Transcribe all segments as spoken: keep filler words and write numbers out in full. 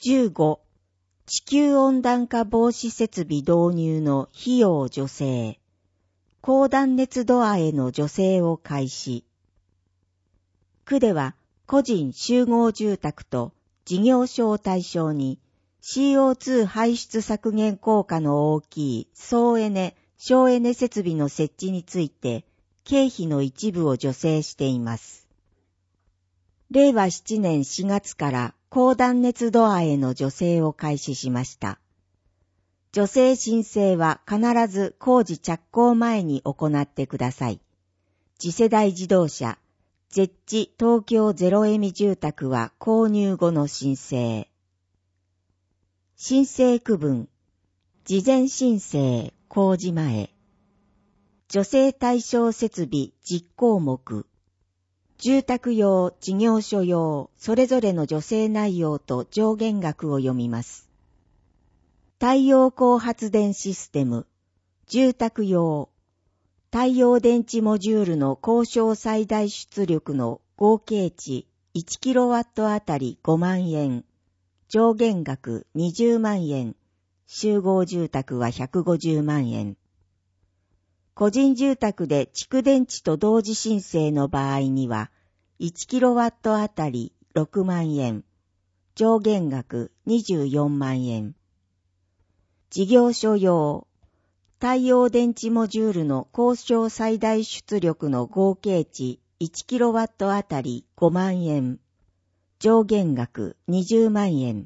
じゅうご、地球温暖化防止設備導入の費用助成。高断熱ドアへの助成を開始。区では個人集合住宅と事業所を対象に シーオーツー 排出削減効果の大きい総エネ、省エネ設備の設置について経費の一部を助成しています。れいわななねんしがつから高断熱ドアへの助成を開始しました。助成申請は必ず工事着工前に行ってください。次世代自動車、ゼッチ東京ゼロエミ住宅は購入後の申請。申請区分、事前申請、工事前。助成対象設備実項目。住宅用、事業所用、それぞれの助成内容と上限額を読みます。太陽光発電システム、住宅用、太陽電池モジュールの交渉最大出力の合計値 いちキロワット あたりごまんえん、上限額にじゅうまんえん、集合住宅はひゃくごじゅうまんえん。個人住宅で蓄電池と同時申請の場合には、いちキロワット あたりろくまんえん、上限額にじゅうよんまんえん。事業所用、太陽電池モジュールの交渉最大出力の合計値 いちキロワット あたりごまんえん、上限額にじゅうまんえん。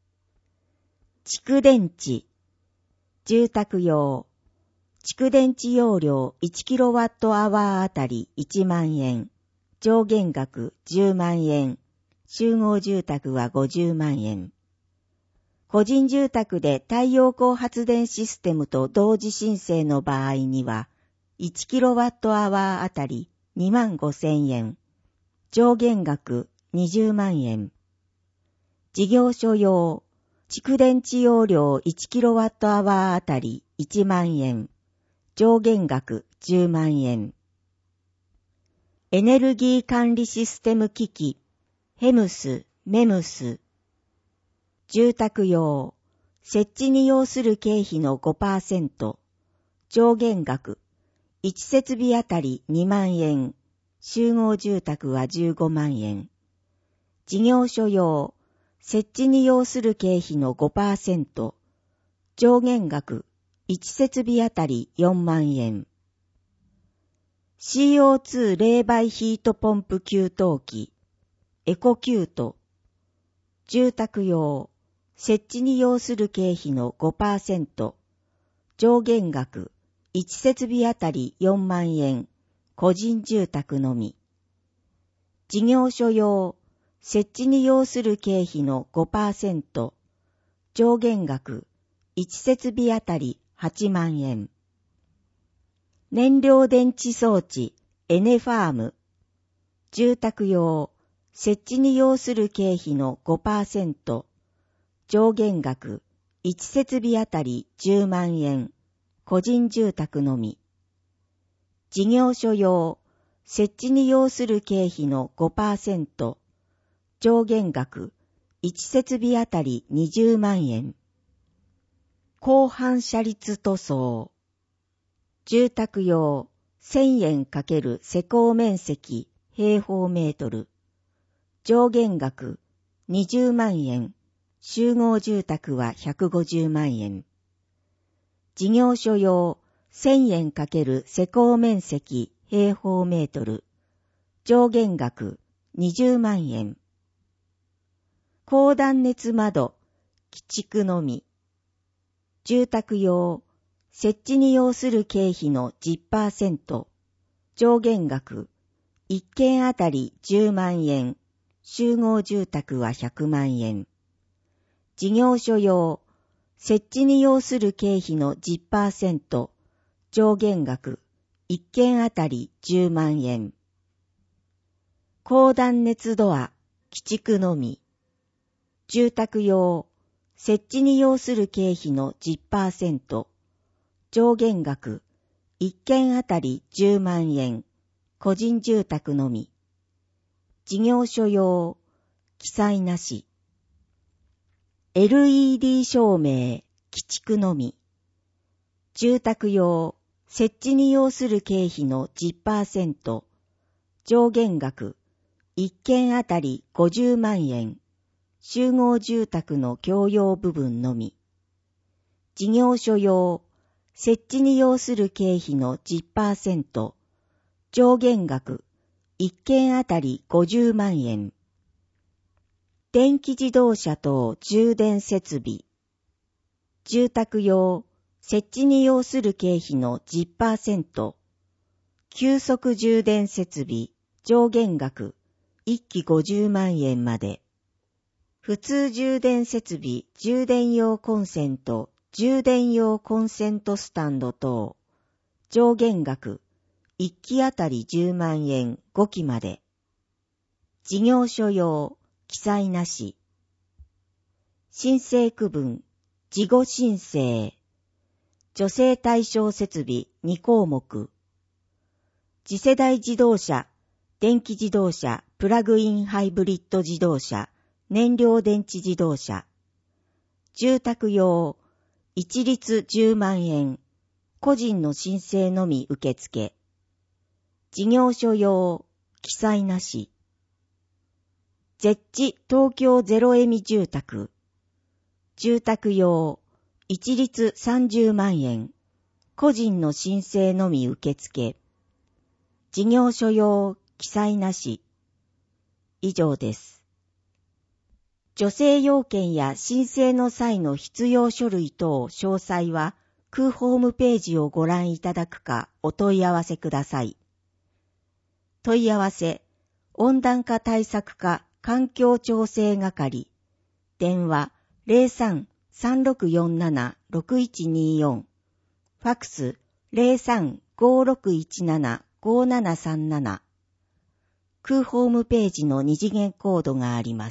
蓄電池、住宅用、蓄電池容量 いちキロワットアワー あたりいちまんえん、上限額じゅうまんえん、集合住宅はごじゅうまんえん。個人住宅で太陽光発電システムと同時申請の場合には、いちキロワットアワー あたりにまんごせんえん、上限額にじゅうまんえん。事業所用、蓄電池容量 いちキロワットアワー あたりいちまんえん、上限額じゅうまんえん。エネルギー管理システム機器、ヘムス、メムス。住宅用、設置に要する経費の ごパーセント、上限額、いち設備あたりにまんえん、集合住宅はじゅうごまんえん。事業所用、設置に要する経費の ごパーセント、上限額、いち設備あたりよんまんえん。シーオーツー 冷媒ヒートポンプ給湯器、エコキュート。住宅用、設置に要する経費の ごパーセント、上限額、いち設備あたりよんまんえん、個人住宅のみ。事業所用、設置に要する経費の ごパーセント、上限額、いち設備あたりはちまんえん。燃料電池装置、エネファーム。住宅用、設置に要する経費の ごパーセント、上限額、いち設備あたりじゅうまんえん、個人住宅のみ。事業所用、設置に要する経費の ごパーセント、上限額、いち設備あたりにじゅうまんえん。高反射率塗装。住宅用、せんえん×施工面積、平方メートル。上限額、にじゅうまんえん。集合住宅はひゃくごじゅうまんえん。事業所用、せんえん×施工面積、平方メートル。上限額、にじゅうまんえん。高断熱窓、基築のみ。住宅用、設置に要する経費の じゅっパーセント、上限額、いっけんあたりじゅうまんえん、集合住宅はひゃくまんえん。事業所用、設置に要する経費の じゅっパーセント、上限額、いっけんあたりじゅうまんえん。高断熱ドア、基築のみ。住宅用、設置に要する経費の じゅっパーセント、上限額、いっけんあたりじゅうまんえん、個人住宅のみ。事業所用、記載なし。 エルイーディー 照明、鬼畜のみ。住宅用、設置に要する経費の じゅっパーセント、上限額、いっけんあたりごじゅうまんえん、集合住宅の共用部分のみ。事業所用、設置に要する経費の じゅっパーセント、上限額、いっけんあたりごじゅうまんえん。電気自動車等充電設備。住宅用、設置に要する経費の じゅっパーセント、急速充電設備、上限額、いっきごじゅうまんえんまで。普通充電設備、充電用コンセント、充電用コンセントスタンド等、上限額、いっきあたりじゅうまんえんごきまで。事業所用、記載なし。申請区分、事後申請。女性対象設備にこうもく。次世代自動車、電気自動車、プラグインハイブリッド自動車、燃料電池自動車。住宅用、一律じゅうまんえん、個人の申請のみ受付。事業所用、記載なし。絶地東京ゼロエミ住宅。住宅用、一律さんじゅうまんえん、個人の申請のみ受付。事業所用、記載なし。以上です。助成要件や申請の際の必要書類等詳細は、空ホームページをご覧いただくかお問い合わせください。問い合わせ、温暖化対策課環境調整係、電話 ゼロさん さんろくよんなな ろくいちによん、ファックス ゼロさん ごろくいちなな ごななさんなな、空ホームページの二次元コードがあります。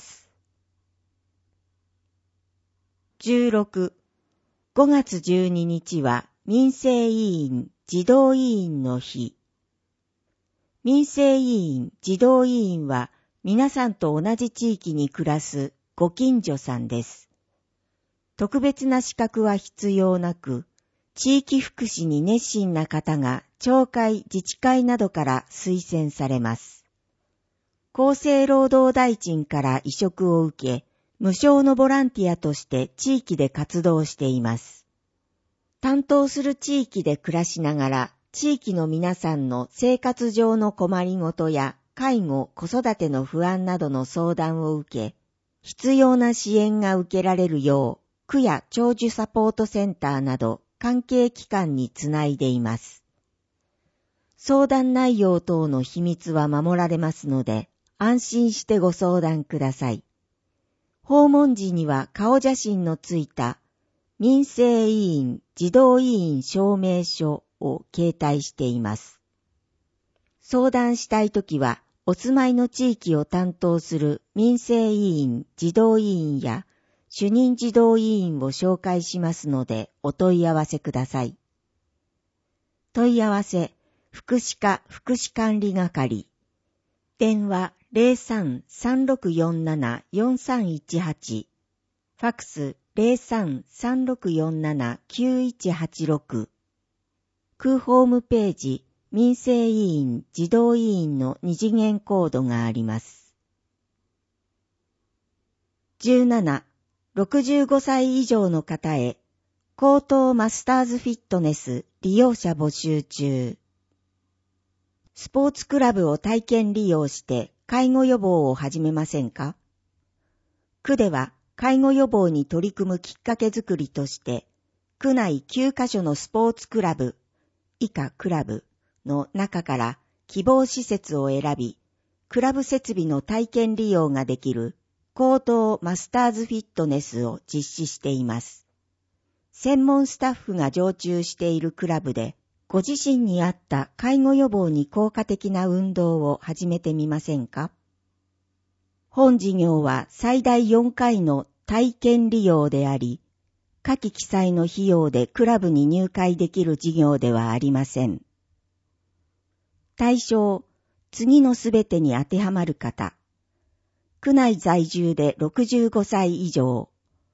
じゅうろく、ごがつじゅうににちは民生委員児童委員の日。民生委員児童委員は皆さんと同じ地域に暮らすご近所さんです。特別な資格は必要なく、地域福祉に熱心な方が町会、自治会などから推薦されます。厚生労働大臣から委嘱を受け、無償のボランティアとして地域で活動しています。担当する地域で暮らしながら、地域の皆さんの生活上の困りごとや介護、子育ての不安などの相談を受け、必要な支援が受けられるよう、区や長寿サポートセンターなど関係機関につないでいます。相談内容等の秘密は守られますので、安心してご相談ください。訪問時には顔写真のついた民生委員児童委員証明書を携帯しています。相談したいときは、お住まいの地域を担当する民生委員児童委員や主任児童委員を紹介しますのでお問い合わせください。問い合わせ、福祉課福祉管理係。電話 ゼロさん さんろくよんなな よんさんいちはち、ファックス ゼロさん さんろくよんなな きゅういちはちろく、空ホームページ民生委員児童委員の二次元コードがあります。じゅうなな、ろくじゅうごさい以上の方へ、高等マスターズフィットネス利用者募集中。スポーツクラブを体験利用して介護予防を始めませんか？区では介護予防に取り組むきっかけづくりとして、区内きゅうカ所のスポーツクラブ、以下クラブの中から希望施設を選び、クラブ設備の体験利用ができる高等マスターズフィットネスを実施しています。専門スタッフが常駐しているクラブで、ご自身に合った介護予防に効果的な運動を始めてみませんか？本事業は最大よんかいの体験利用であり、下記記載の費用でクラブに入会できる事業ではありません。対象、次のすべてに当てはまる方。区内在住でろくじゅうごさい以上。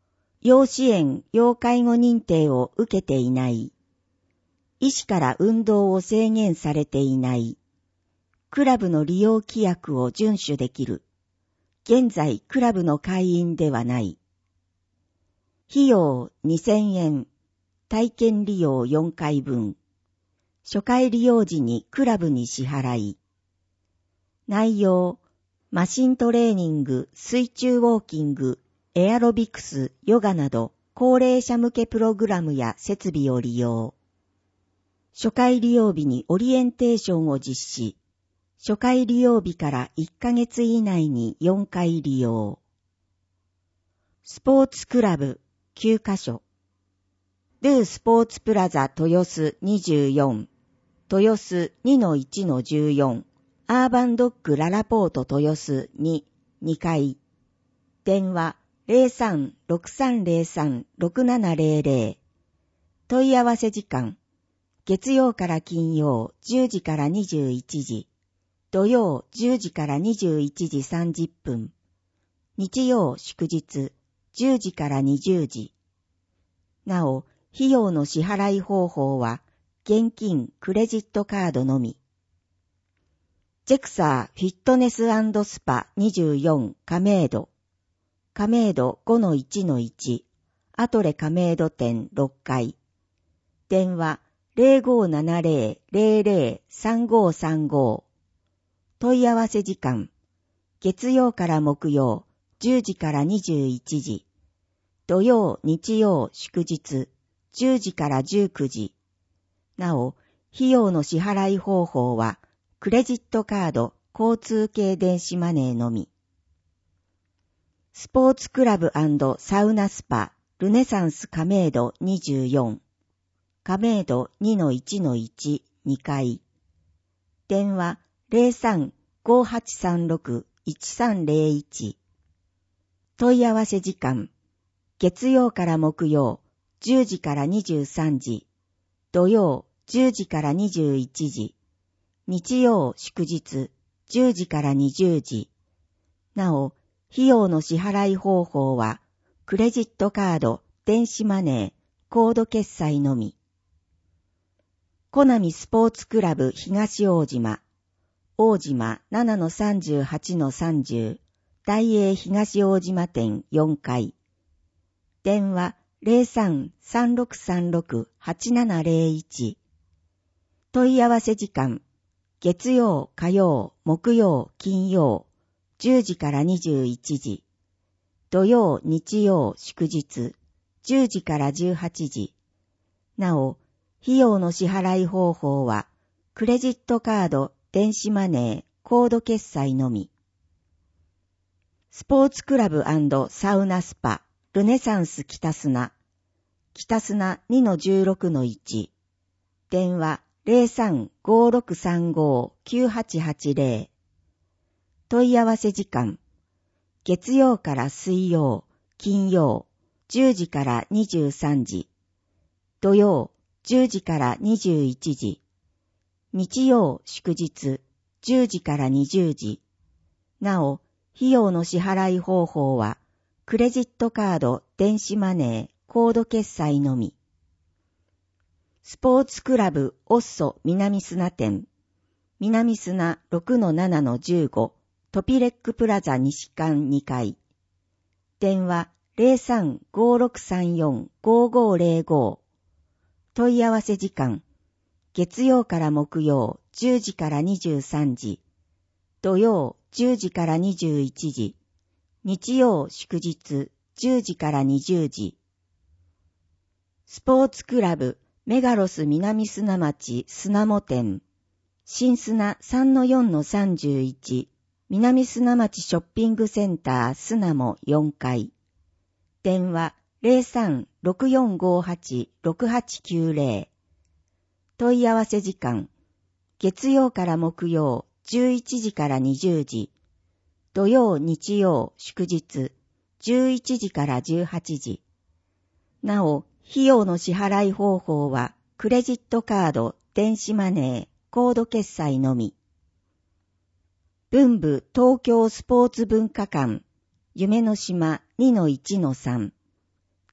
要支援・要介護認定を受けていない。医師から運動を制限されていない。クラブの利用規約を遵守できる。現在クラブの会員ではない。費用にせんえん。体験利用よんかいぶん。初回利用時にクラブに支払い。内容、マシントレーニング、水中ウォーキング、エアロビクス、ヨガなど高齢者向けプログラムや設備を利用。初回利用日にオリエンテーションを実施。初回利用日からいっかげつ以内によんかい利用。スポーツクラブきゅうかしょ。ドゥスポーツプラザ豊洲にじゅうよん、豊洲 にのいちのじゅうよん、アーバンドッグララポート豊洲に、にかい。電話 ゼロさん ろくさんゼロさん ろくななゼロゼロ。問い合わせ時間。月曜から金曜じゅうじからにじゅういちじ。土曜じゅうじからにじゅういちじさんじゅっぷん。日曜祝日じゅうじからにじゅうじ。なお、費用の支払い方法は、現金、クレジットカードのみ。ジェクサーフィットネス&スパにじゅうよん亀戸。亀戸 ごのいちのいち。アトレ亀戸店ろっかい。電話 ゼロごななゼロ ゼロゼロ さんごさんご。問い合わせ時間。月曜から木曜じゅうじからにじゅういちじ。土曜、日曜、祝日じゅうじからじゅうくじ。なお、費用の支払い方法は、クレジットカード、交通系電子マネーのみ。スポーツクラブ&サウナスパ、ルネサンス亀戸にじゅうよん。亀戸 にのいちのいち、にかい。電話 ゼロさん ごはちさんろく いちさんゼロいち。問い合わせ時間。月曜から木曜じゅうじからにじゅうさんじ。土曜じゅうじからにじゅういちじ。日曜祝日じゅうじからにじゅうじ。なお、費用の支払い方法は、クレジットカード、電子マネー、コード決済のみ。コナミスポーツクラブ東大島、大島 ななのさんじゅうはちのさんじゅう、大英東大島店よんかい。電話 ゼロさん さんろくさんろく はちななゼロいち。問い合わせ時間。月曜、火曜、木曜、金曜、じゅうじからにじゅういちじ。土曜、日曜、祝日、じゅうじからじゅうはちじ。なお、費用の支払い方法は、クレジットカード、電子マネー、コード決済のみ。スポーツクラブ&サウナスパ、ルネサンス北砂、北砂 にのじゅうろくのいち。電話 ゼロさん ごろくさんご きゅうはちはちゼロ。問い合わせ時間。月曜から水曜、金曜、じゅうじからにじゅうさんじ。土曜、じゅうじからにじゅういちじ。日曜、祝日、じゅうじからにじゅうじ。なお、費用の支払い方法は、クレジットカード、電子マネー、コード決済のみ。スポーツクラブオッソ南砂店、南砂 ろくのななのじゅうご、トピレックプラザ西館にかい。電話 ゼロさん ごろくさんよん ごごゼロご。問い合わせ時間。月曜から木曜じゅうじからにじゅうさんじ。土曜じゅうじからにじゅういちじ。日曜祝日じゅうじからにじゅうじ。スポーツクラブメガロス南砂町砂も店、新砂 さんのよんのさんじゅういち、南砂町ショッピングセンター砂もよんかい。電話 ゼロさん ろくよんごはち ろくはちきゅうゼロ。問い合わせ時間。月曜から木曜じゅういちじからにじゅうじ。土曜日曜祝日じゅういちじからじゅうはちじ。なお、費用の支払い方法は、クレジットカード、電子マネー、コード決済のみ。文部東京スポーツ文化館、夢の島 にのいちのさん。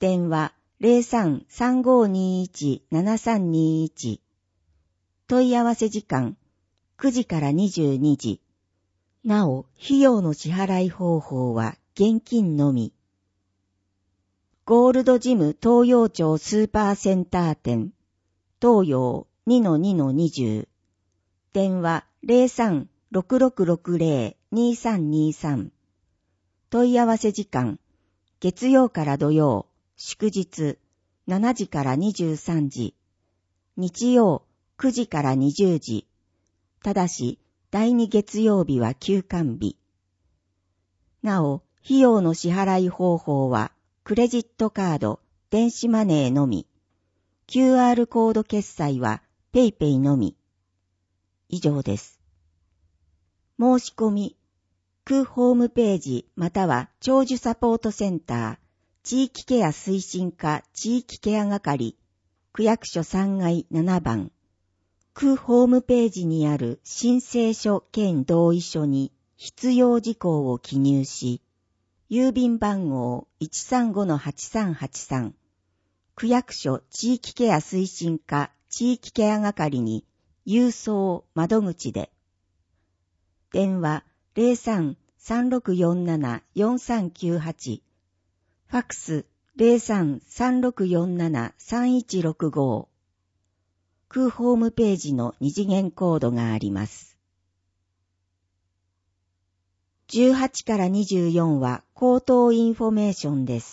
電話 ゼロさん さんごにいち ななさんにいち。問い合わせ時間くじからにじゅうにじ。なお、費用の支払い方法は現金のみ。ゴールドジム東洋町スーパーセンター店、東洋 にのにのにじゅう。電話 ゼロさん ろくろくろくゼロ にさんにさん。問い合わせ時間、月曜から土曜、祝日、しちじからにじゅうさんじ。日曜、くじからにじゅうじ。ただし、第二月曜日は休館日。なお、費用の支払い方法は、クレジットカード、電子マネーのみ。キューアール コード決済は、ペイペイのみ。以上です。申し込み、区ホームページまたは長寿サポートセンター、地域ケア推進課地域ケア係、区役所さんがいななばん。区ホームページにある申請書兼同意書に必要事項を記入し、郵便番号 いちさんごのはちさんはちさん、区役所地域ケア推進課地域ケア係に郵送窓口で、電話 ゼロさん さんろくよんなな よんさんきゅうはち、ファックス ゼロさん さんろくよんなな さんいちろくご。区ホームページの二次元コードがあります。じゅうはちからにじゅうよんは口頭インフォメーションです。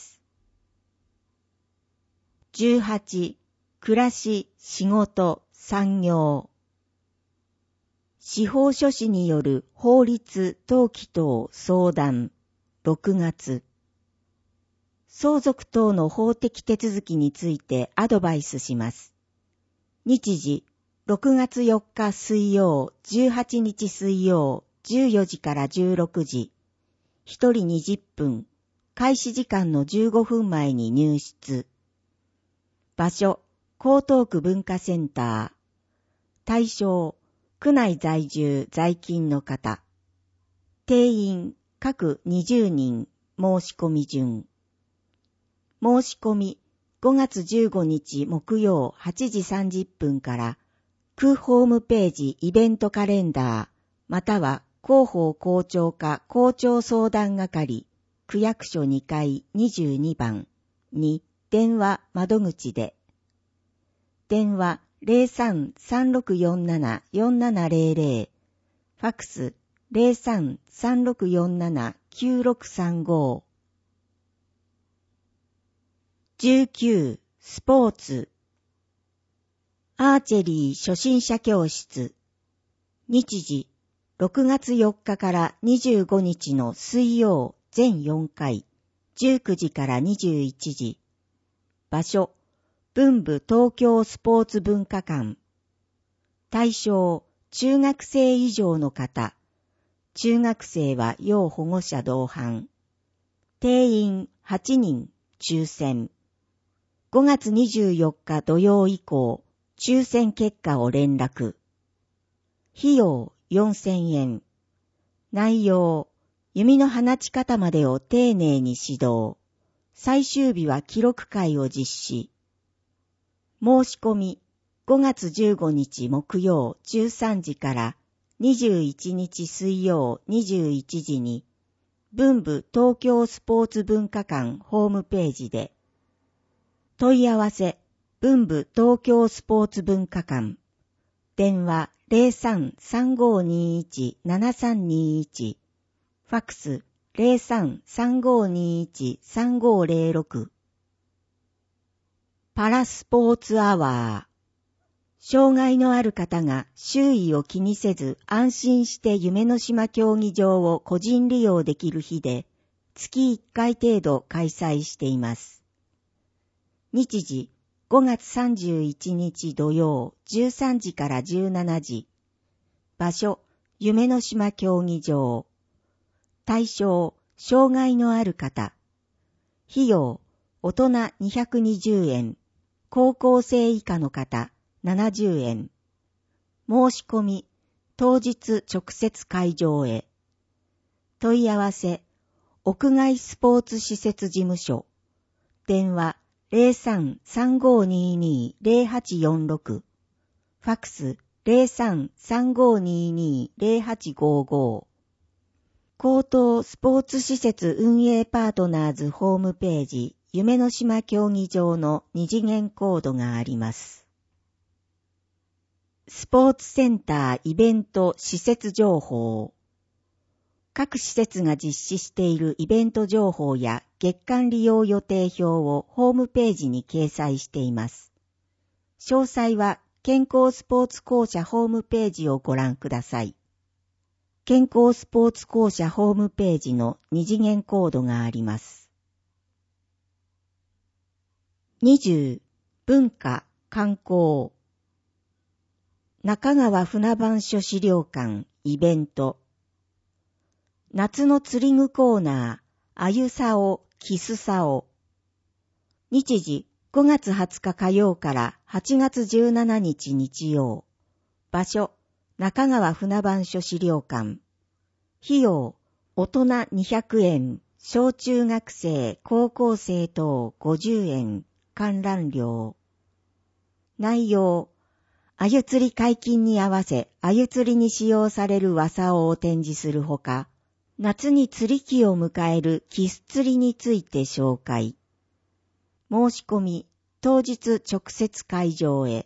じゅうはち、暮らし、仕事、産業。司法書士による法律登記等相談、ろくがつ。相続等の法的手続きについてアドバイスします。日時、ろくがつよっか水曜、じゅうはちにち水曜、じゅうよじからじゅうろくじ。一人にじゅっぷん、開始時間のじゅうごふんまえに入室。場所、江東区文化センター。対象、区内在住在勤の方。定員、各にじゅうにん、申し込み順。申し込み、ごがつじゅうごにち木曜はちじさんじゅっぷんから、区ホームページイベントカレンダー、または広報校長課校長相談係、区役所にかいにじゅうにばんに電話窓口で。電話 ゼロさん さんろくよんなな よんななゼロゼロ、ファックス ゼロさん さんろくよんなな きゅうろくさんご。じゅうきゅう、スポーツ。アーチェリー初心者教室。日時、ろくがつよっかからにじゅうごにちの水曜全よんかい、じゅうくじからにじゅういちじ。場所、文部東京スポーツ文化館。対象、中学生以上の方。中学生は要保護者同伴。定員はちにん、抽選。ごがつにじゅうよっか土曜以降、抽選結果を連絡。費用よんせんえん。内容、弓の放ち方までを丁寧に指導。最終日は記録会を実施。申し込み、ごがつじゅうごにち木曜じゅうさんじからにじゅういちにち水曜にじゅういちじに、文部東京スポーツ文化館ホームページで。問い合わせ、文部東京スポーツ文化館。電話 ゼロさん さんごにいち ななさんにいち。ファックス ゼロさん さんごにいち さんごゼロろく。パラスポーツアワー。障害のある方が周囲を気にせず安心して夢の島競技場を個人利用できる日で月いっかい程度開催しています。日時ごがつさんじゅういちにち土曜じゅうさんじからじゅうしちじ。場所、夢の島競技場。対象、障害のある方。費用、大人にひゃくにじゅうえん。高校生以下の方、ななじゅうえん。申し込み、当日直接会場へ。問い合わせ、屋外スポーツ施設事務所。電話ゼロさん さんごにに ゼロはちよんろく、ファックス ゼロさん さんごにに ゼロはちごご。高等スポーツ施設運営パートナーズホームページ、夢の島競技場の二次元コードがあります。スポーツセンターイベント施設情報。各施設が実施しているイベント情報や月間利用予定表をホームページに掲載しています。詳細は健康スポーツ公社ホームページをご覧ください。健康スポーツ公社ホームページの二次元コードがあります。にじゅう、文化、観光。中川船番所資料館、イベント。夏の釣り具コーナー、あゆさお、きすさお。日時、ごがつはつか火曜からはちがつじゅうしちにち日曜。場所、中川船番所資料館。費用、大人にひゃくえん、小中学生、高校生等ごじゅうえん、観覧料。内容、あゆ釣り解禁に合わせ、あゆ釣りに使用されるわさおを展示するほか、夏に釣り期を迎えるキス釣りについて紹介。申し込み、当日直接会場へ。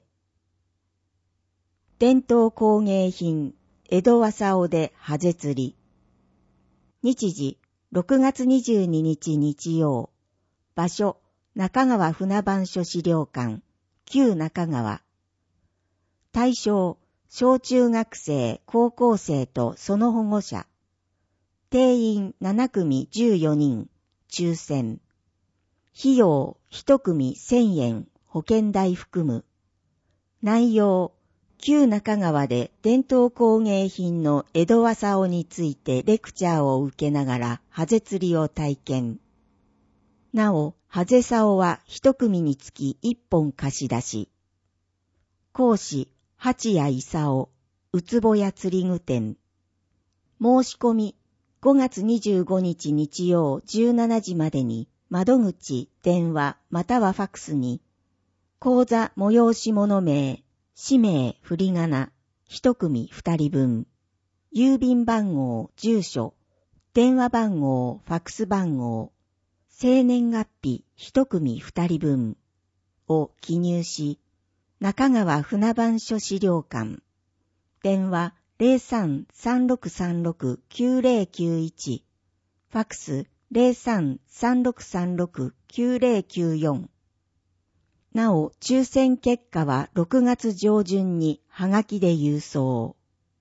伝統工芸品、江戸わさおでハゼ釣り。日時、ろくがつにじゅうににち日曜。場所、中川船番所資料館、旧中川。対象、小中学生、高校生とその保護者。定員ななくみじゅうよにん、抽選。費用いちくみせんえん、保険代含む。内容、旧中川で伝統工芸品の江戸わさおについてレクチャーを受けながらハゼ釣りを体験。なお、ハゼ竿は一組につき一本貸し出し。講師、八谷勲、うつぼや釣り具店。申し込み、ごがつにじゅうごにち日曜じゅうしちじまでに窓口、電話またはファックスに、講座催し物名、氏名、振り仮名、一組二人分、郵便番号、住所、電話番号、ファックス番号、生年月日一組二人分を記入し、中川船番所資料館、電話ゼロさん さんろくさんろく きゅうゼロきゅういち、ファックスゼロさん さんろくさんろく きゅうゼロきゅうよん。なお、抽選結果はろくがつ上旬にはがきで郵送。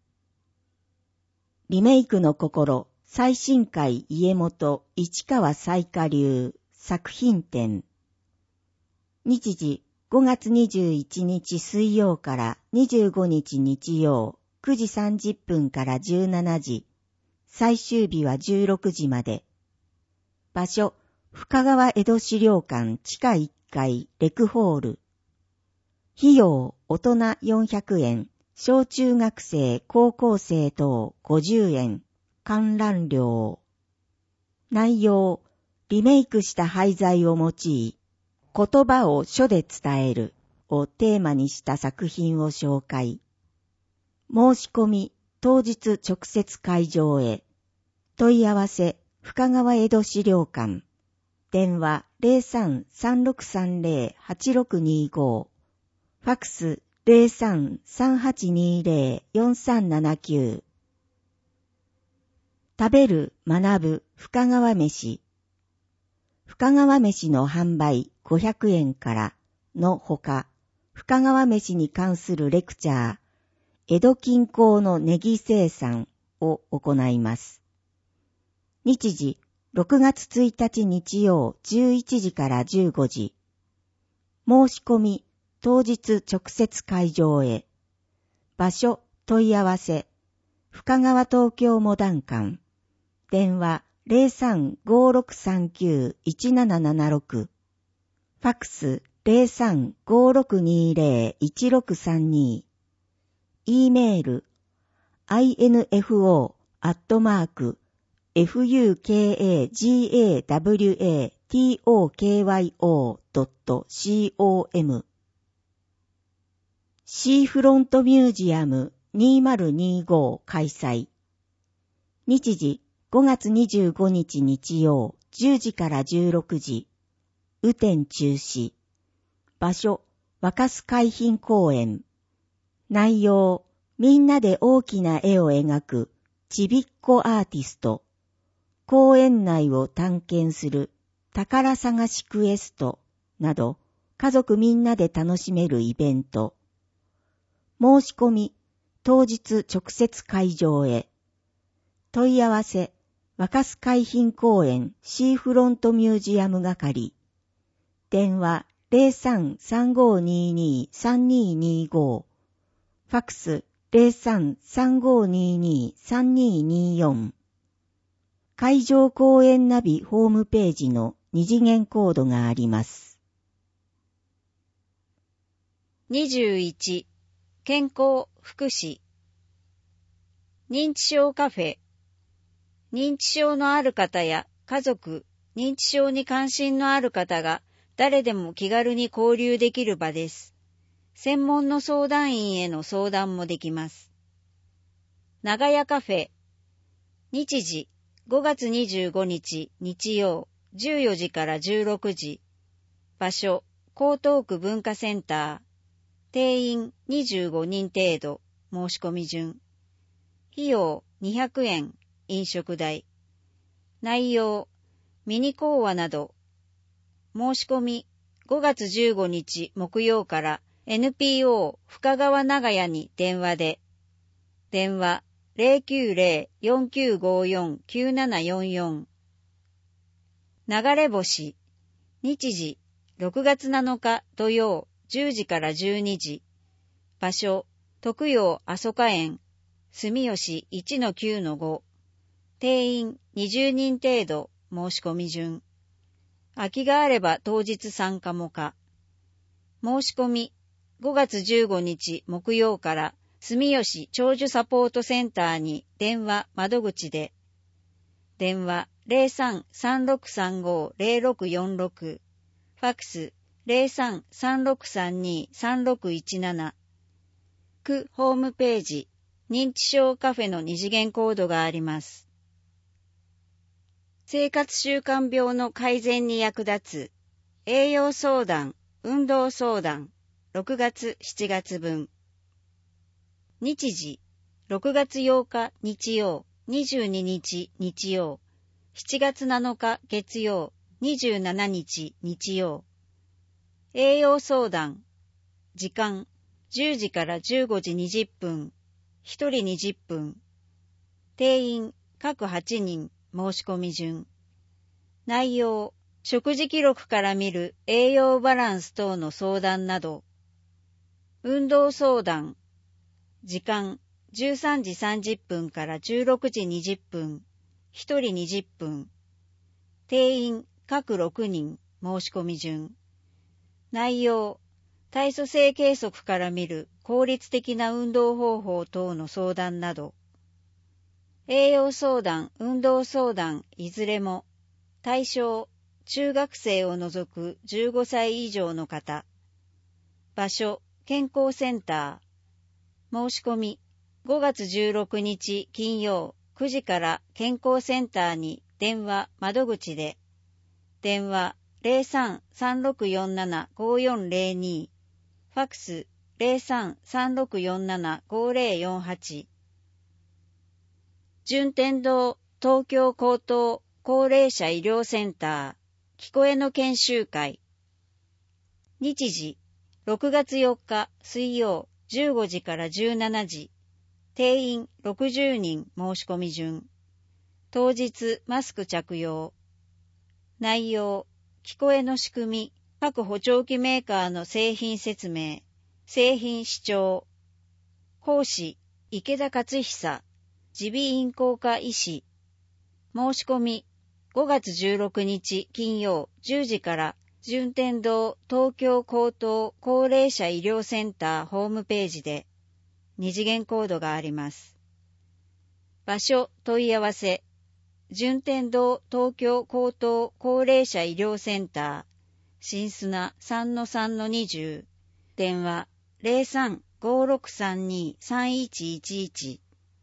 リメイクの心、最新回家元市川彩花流作品展。日時、ごがつにじゅういちにち水曜からにじゅうごにち日曜、くじさんじゅっぷんからじゅうしちじ。最終日はじゅうろくじまで。場所、深川江戸資料館地下いっかいレクホール。費用、大人よんひゃくえん、小中学生、高校生等ごじゅうえん、観覧料。内容、リメイクした廃材を用い、言葉を書で伝えるをテーマにした作品を紹介。申し込み、当日直接会場へ。問い合わせ、深川江戸資料館。電話ゼロさん さんろくさんゼロ はちろくにご。ファックスゼロさん さんはちにゼロ よんさんななきゅう。食べる、学ぶ、深川飯。深川飯の販売ごひゃくえんからのほか、深川飯に関するレクチャー、江戸近郊のネギ生産を行います。日時、ろくがつついたち日曜じゅういちじからじゅうごじ。申し込み、当日直接会場へ。場所、問い合わせ、深川東京モダン館。電話ゼロさん ごろくさんきゅう いちななななろく。ファックスゼロさん ごろくにゼロ いちろくさんに。E メール アイエヌエフオー アットマーク フュカガワトクヨドットコム シー フロントミュージアムにせんにじゅうご開催。日時ごがつにじゅうごにち日曜じゅうじからじゅうろくじ。雨天中止。場所、若洲海浜公園。内容、みんなで大きな絵を描くちびっこアーティスト。公園内を探検する宝探しクエストなど、家族みんなで楽しめるイベント。申し込み、当日直接会場へ。問い合わせ、若洲海浜公園 C フロントミュージアム係。電話 ゼロさん さんごにに さんににご。ファックス ゼロさん さんごにに さんにによん。会場公園ナビホームページの二次元コードがあります。 にじゅういち、健康福祉。認知症カフェ。認知症のある方や家族、認知症に関心のある方が誰でも気軽に交流できる場です。専門の相談員への相談もできます。長屋カフェ。日時ごがつにじゅうごにち日曜じゅうよじからじゅうろくじ。場所、江東区文化センター。定員にじゅうごにん程度。申し込み順。費用にひゃくえん。飲食代。内容、ミニ講話など。申し込み、ごがつじゅうごにち木曜から エヌピーオー 深川長屋に電話で。電話 ゼロきゅうゼロ よんきゅうごよん きゅうななよんよん。流れ星。日時、ろくがつなのか土曜じゅうじからじゅうにじ。場所、徳陽阿蘇花園。住吉 いちのきゅうのご。定員にじゅうにん程度。申し込み順。空きがあれば当日参加も可。申し込み、ごがつじゅうごにち木曜から住吉長寿サポートセンターに電話窓口で。電話 ゼロさん さんろくさんご ゼロろくよんろく。ファックス ゼロさん さんろくさんに さんろくいちなな。区ホームページ、認知症カフェの二次元コードがあります。生活習慣病の改善に役立つ栄養相談、運動相談、ろくがつしちがつ分。日時、ろくがつようか日曜、にじゅうににち日曜、しちがつなのか月曜、にじゅうしちにち日曜。栄養相談。時間、じゅうじからじゅうごじにじゅっぷん、ひとりにじゅっぷん。定員、各はちにん、申し込み順。内容、食事記録から見る栄養バランス等の相談など。運動相談。時間、じゅうさんじさんじゅっぷんからじゅうろくじにじゅっぷん、ひとりにじゅっぷん。定員、各ろくにん、申し込み順。内容、体組成計測から見る効率的な運動方法等の相談など。栄養相談、運動相談、いずれも、対象、中学生を除くじゅうごさい以上の方。場所、健康センター。申し込み、ごがつじゅうろくにち金曜くじから健康センターに電話窓口で。電話 ゼロさん さんろくよんなな ごよんゼロに。ファックス ゼロさん さんろくよんなな ごゼロよんはち。順天堂東京高等高齢者医療センター聞こえの研修会。日時ろくがつよっか水曜じゅうごじからじゅうしちじ。定員ろくじゅうにん申し込み順。当日マスク着用。内容、聞こえの仕組み、各補聴器メーカーの製品説明、製品視聴。講師、池田勝久、耳鼻咽喉科医師。申し込み、ごがつじゅうろくにち金曜じゅうじから順天堂東京高等高齢者医療センターホームページで二次元コードがあります。場所問い合わせ順天堂東京高等高齢者医療センター、新砂 さんのさんのにじゅう、電話 ゼロさん ごろくさんに さんいちいちいち。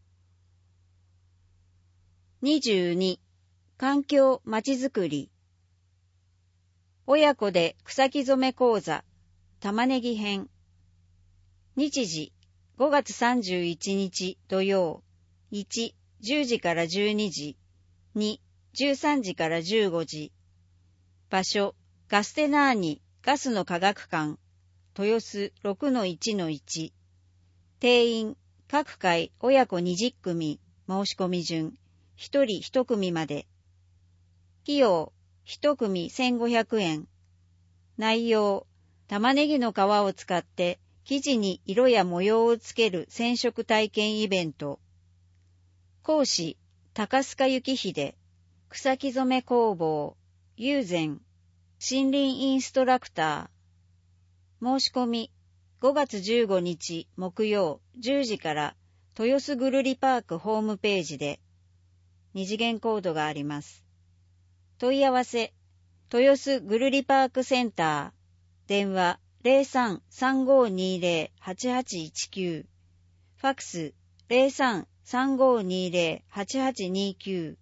にじゅうに、環境まちづくり。親子で草木染め講座、玉ねぎ編。日時、ごがつさんじゅういちにち土曜、いち、じゅうじからじゅうにじ、に、じゅうさんじからじゅうごじ。場所、ガステナーニガスの科学館、豊洲 ろくのいちのいち。定員、各回親子にじゅっくみ、申し込み順、ひとりいち組まで。費用、いち組せんごひゃくえん。内容、玉ねぎの皮を使って生地に色や模様をつける染色体験イベント。講師、高須賀幸秀、草木染め工房、友禅、森林インストラクター。申し込み、ごがつじゅうごにち木曜じゅうじから豊洲ぐるりパークホームページで、二次元コードがあります。問い合わせ、豊洲ぐるりパークセンター、電話 ゼロさん さんごにゼロ はちはちいちきゅう、ファックス ゼロさん さんごにゼロ はちはちにきゅ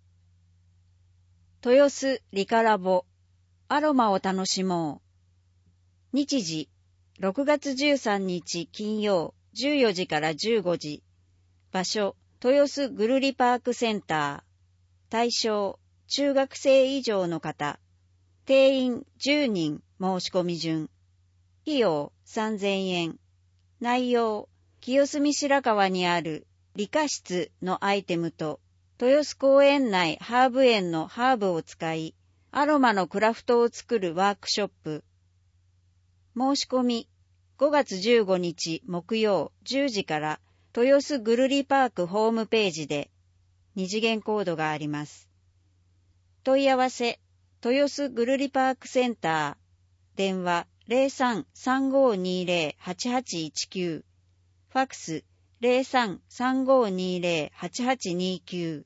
う。豊洲リカラボ、アロマを楽しもう。日時、ろくがつじゅうさんにち金曜じゅうよじからじゅうごじ。場所、豊洲ぐるりパークセンター。対象、中学生以上の方。定員じゅうにん、申し込み順。費用さんぜんえん。内容、清澄白河にある理科室のアイテムと、豊洲公園内ハーブ園のハーブを使い、アロマのクラフトを作るワークショップ。申し込み、ごがつじゅうごにち木曜じゅうじから豊洲ぐるりパークホームページで二次元コードがあります。問い合わせ、豊洲ぐるりパークセンター、電話 ゼロさん さんごにゼロ はちはちいちきゅう、ファックス ゼロさん さんごにゼロ はちはちにきゅう。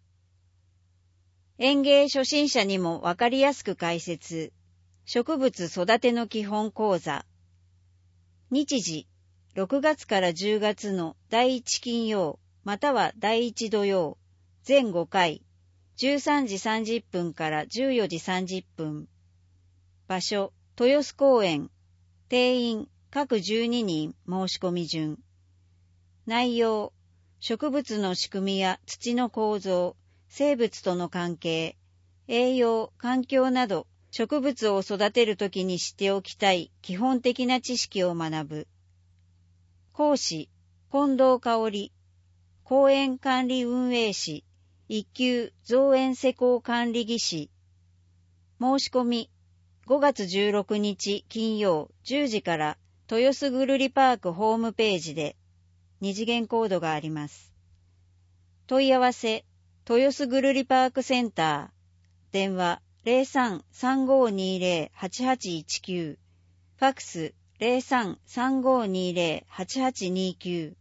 園芸初心者にもわかりやすく解説、植物育ての基本講座。日時、ろくがつからじゅうがつのだいいち金曜、またはだいいち土曜、全ごかい、じゅうさんじさんじゅっぷんからじゅうよじさんじゅっぷん。場所、豊洲公園。定員、各じゅうににん、申し込み順。内容、植物の仕組みや土の構造、生物との関係、栄養、環境など、植物を育てるときに知っておきたい基本的な知識を学ぶ。講師、近藤香織、公園管理運営士、一級造園施工管理技師。申し込み、ごがつじゅうろくにち金曜じゅうじから豊洲ぐるりパークホームページで二次元コードがあります。問い合わせ、豊洲ぐるりパークセンター、電話ゼロさん さんごにゼロ はちはちいちきゅう、ファックス ゼロさん さんごにゼロ はちはちにきゅう。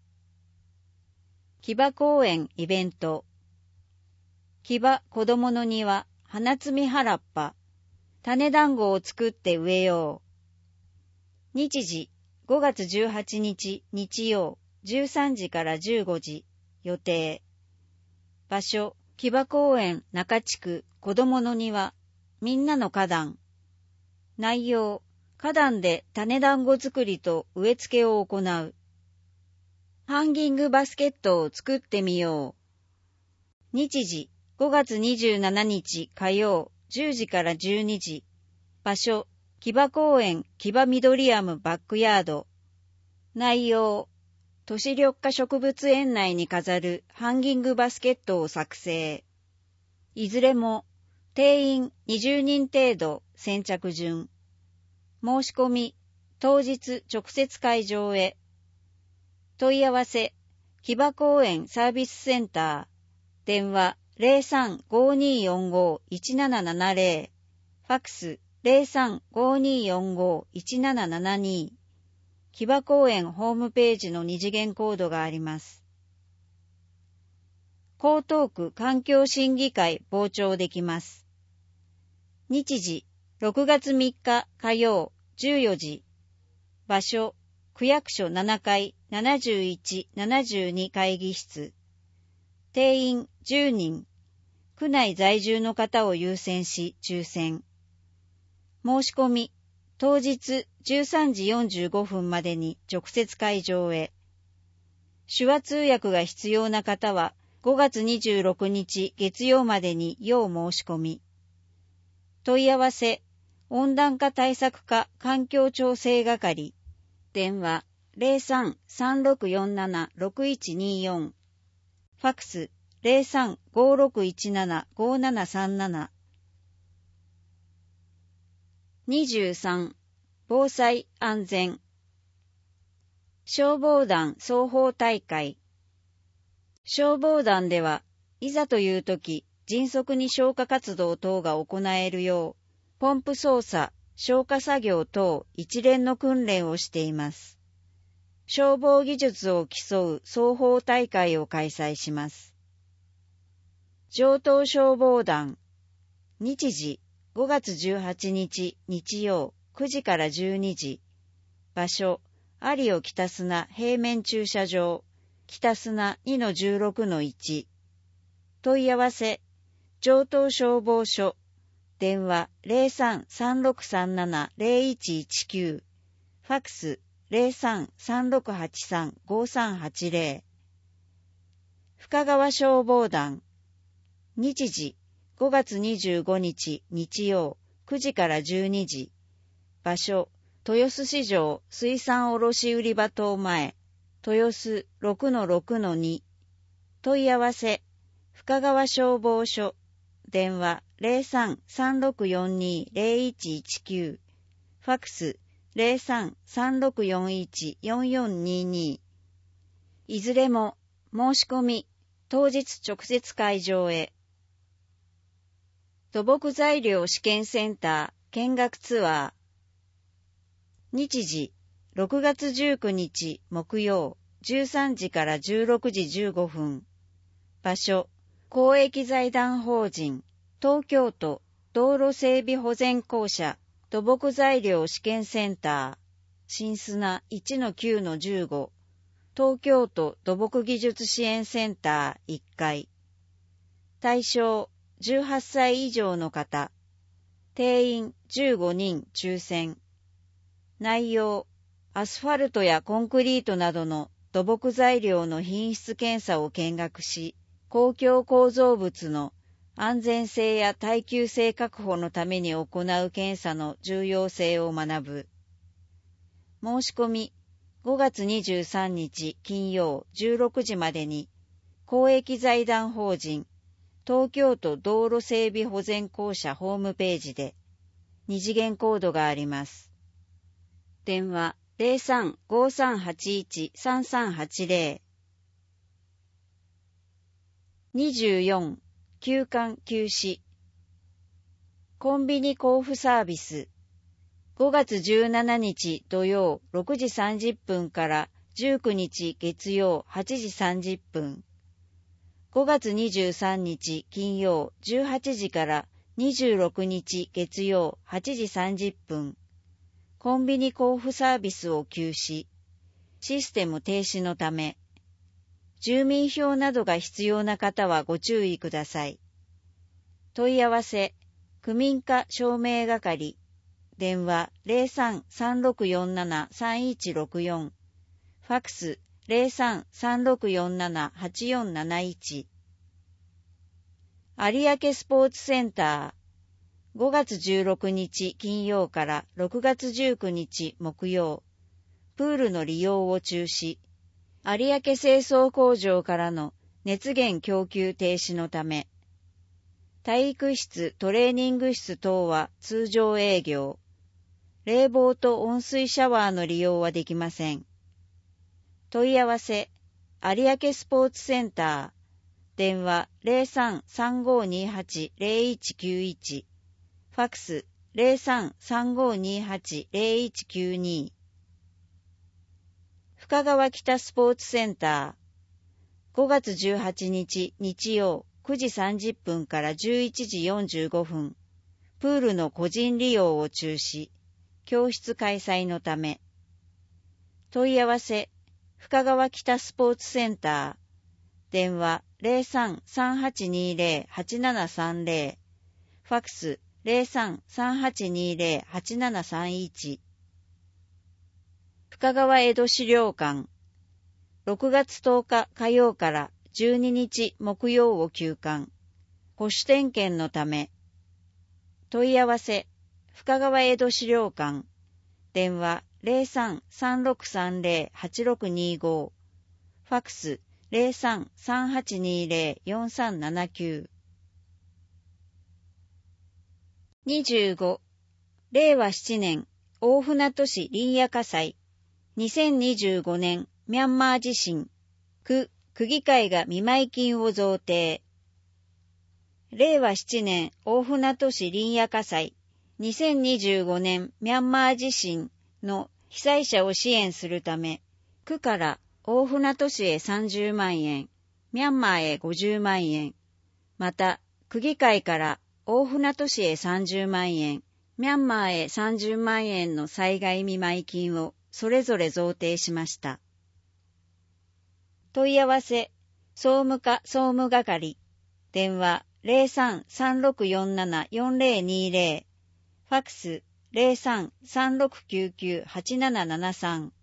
木場公園イベント。木場子どもの庭花摘み原っぱ種団子を作って植えよう。日時、ごがつじゅうはちにち日曜じゅうさんじからじゅうごじ予定。場所、木場公園中地区子どもの庭みんなの花壇。内容、花壇で種団子作りと植え付けを行う。ハンギングバスケットを作ってみよう。日時、ごがつにじゅうしちにち火曜じゅうじからじゅうにじ。場所、木場公園木場ミドリアムバックヤード。内容、都市緑化植物園内に飾るハンギングバスケットを作成。いずれも、定員にじゅうにん程度先着順。申し込み、当日直接会場へ。問い合わせ、木場公園サービスセンター、電話ゼロさん ごによんご いちななななゼロ、ファックスゼロさん ごによんご いちななななに、木場公園ホームページの二次元コードがあります。 江東区環境審議会傍聴できます。日時、ろくがつみっか火曜じゅうよじ。場所、区役所ななかいななじゅういち、ななじゅうに会議室。定員じゅうにん。区内在住の方を優先し抽選。申し込み、当日じゅうさんじよんじゅうごふんまでに直接会場へ。手話通訳が必要な方はごがつにじゅうろくにち月曜までに要申し込み。問い合わせ、温暖化対策課環境調整係。電話 ゼロさん さんろくよんなな ろくいちによん。ファックス ゼロさん ごろくいちなな ごななさんなな。にじゅうさん. 防災安全。消防団双方大会。消防団では、いざという時、迅速に消火活動等が行えるよう、ポンプ操作、消火作業等一連の訓練をしています。消防技術を競う双方大会を開催します。城東消防団。日時、ごがつじゅうはちにち日曜くじからじゅうにじ。場所、有尾北砂平面駐車場、北砂 にのじゅうろくのいち。問い合わせ、城東消防署。電話 ゼロさん さんろくさんなな ゼロいちいちきゅう。ファックス ゼロさん さんろくはちさん ごさんはちゼロ。深川消防団。日時、ごがつにじゅうごにち日曜くじからじゅうにじ。場所、豊洲市場水産卸売場等前、豊洲 ろくのろくのに。問い合わせ、深川消防署。電話 ゼロさん さんろくよんに ゼロいちいちきゅう。ファックス ゼロさん さんろくよんいち よんよんにに。いずれも申し込み、当日直接会場へ。土木材料試験センター見学ツアー。日時、ろくがつじゅうくにち木曜じゅうさんじからじゅうろくじじゅうごふん。場所、公益財団法人東京都道路整備保全公社土木材料試験センター新砂 いちのきゅうのじゅうご。東京都土木技術支援センターいっかい。対象じゅうはっさい以上の方。定員じゅうごにん抽選。内容、アスファルトやコンクリートなどの土木材料の品質検査を見学し、公共構造物の安全性や耐久性確保のために行う検査の重要性を学ぶ。申し込み、ごがつにじゅうさんにち金曜じゅうろくじまでに、公益財団法人東京都道路整備保全公社ホームページで、二次元コードがあります。電話 ゼロさん ごさんはちいち さんさんはちゼロ。にじゅうよん. 休館休止。コンビニ交付サービス。ごがつじゅうしちにち土曜ろくじさんじゅっぷんからじゅうくにち月曜はちじさんじゅっぷん。ごがつにじゅうさんにち金曜じゅうはちじからにじゅうろくにち月曜はちじさんじゅっぷん。コンビニ交付サービスを休止。システム停止のため。住民票などが必要な方はご注意ください。問い合わせ、区民課証明係。電話 ゼロさん さんろくよんなな さんいちろくよん。ファックス ゼロさん さんろくよんなな はちよんなないち。有明スポーツセンター。ごがつじゅうろくにち金曜からろくがつじゅうくにち木曜。プールの利用を中止。有明清掃工場からの熱源供給停止のため。体育室、トレーニング室等は通常営業。冷房と温水シャワーの利用はできません。問い合わせ、有明スポーツセンター。電話 ゼロさん さんごにはち ゼロいちきゅういち。ファックス ゼロさん さんごにはち ゼロいちきゅうに。深川北スポーツセンター。 ごがつじゅうはちにち日曜くじさんじゅっぷんからじゅういちじよんじゅうごふん、プールの個人利用を中止、教室開催のため。問い合わせ、深川北スポーツセンター、電話 ゼロさん さんはちにゼロ はちななさんゼロ、ファックス ゼロさん さんはちにゼロ はちななさんいち。深川江戸資料館、ろくがつとおか火曜からじゅうににち木曜を休館、保守点検のため。問い合わせ、深川江戸資料館、電話 ゼロさん さんろくさんゼロ はちろくにご、ファックス ゼロさん さんはちにゼロ よんさんななきゅう。にじゅうご、れいわななねん大船渡市林野火災、にせんにじゅうごねんミャンマー地震、区、区議会が見舞金を贈呈。れいわななねん大船渡市林野火災、にせんにじゅうごねんミャンマー地震の被災者を支援するため、区から大船渡市へさんじゅうまんえん、ミャンマーへごじゅうまんえん、また区議会から大船渡市へさんじゅうまんえん、ミャンマーへさんじゅうまんえんの災害見舞金をそれぞれ贈呈しました。問い合わせ、総務課総務係、電話 ゼロさん さんろくよんなな よんゼロにゼロ、ファックス ゼロさん さんろくきゅうきゅう はちななななさん。